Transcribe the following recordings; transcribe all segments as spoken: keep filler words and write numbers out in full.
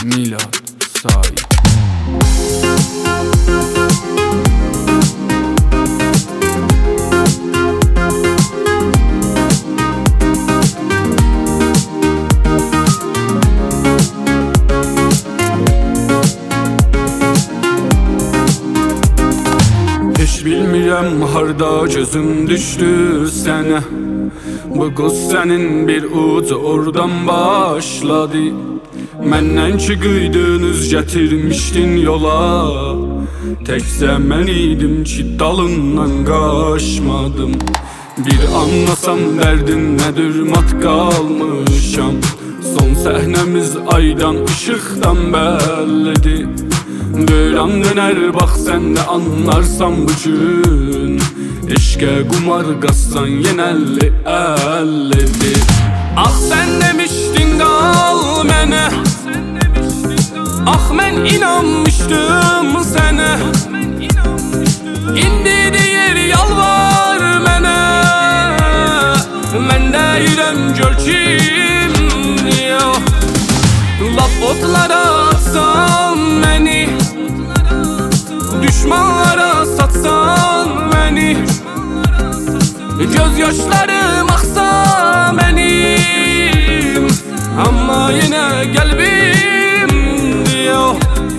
Milad Sait. Hiç bilmirəm harda gözüm düştü sənə. Bu qız sənin bir ucu oradan başladı. Məndən ki qıydınız gətirmişdin yola. Təkcə mən idim ki dalından qaçmadım. Bir anlasam dərdin nədir mat qalmışam. Son səhnəmiz aydan ışıqdan bəllidir. Döran döner bak sen de anlarsan bu gün. Eşke kumar qazsan yenəlli əllidir. Ah sen demiştin qal mənə. Ah mən inanmışdım sənə. İndi deyir yalvar mənə. Mən deyirəm gör kimdir. Lap otlara atsan məni. Düşmanlara satsan beni. Göz yaşlarım aksa benim. Ama yine kalbim diyor.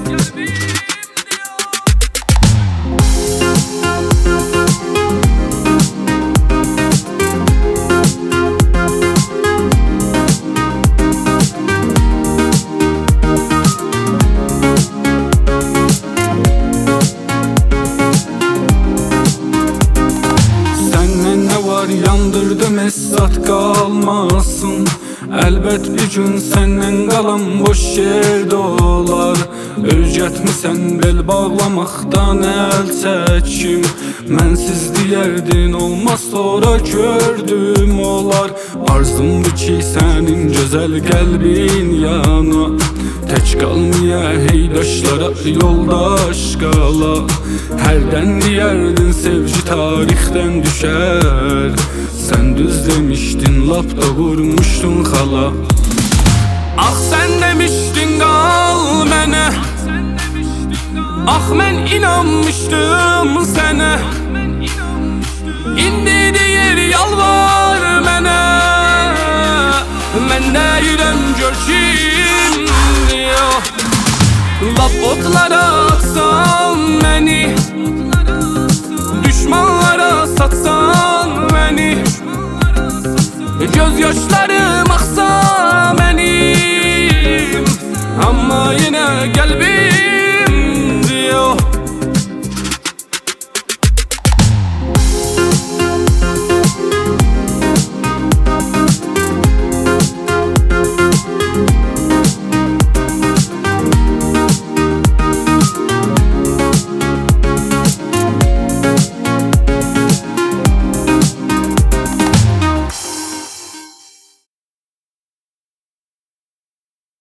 Yandırdım esat kalmasın. Elbet bir gün senden kalan boş yer dolar. Öyrətmisən bel bağlamaktan el çəkim. Mənsiz deyərdin olmaz sonra gördüm olar. Arzumdur ki sənin gözəl qəlbin yana. Tək qalmaya heydaşlara yoldaş qala. Hərdən deyərdin sevgi tarixdən düşər. Sən düz demişdin lap da vurmuşdun xala. Ah sen demiştin qal mənə. Ah mən inanmışdım sənə. İndi deyir yalvar mənə. Mən deyirəm gör kimdir. Lap otlara atsan məni. Düşmanlara satsan beni. Göz yaşlarım aksa benim. Ama yine kalbim diyor.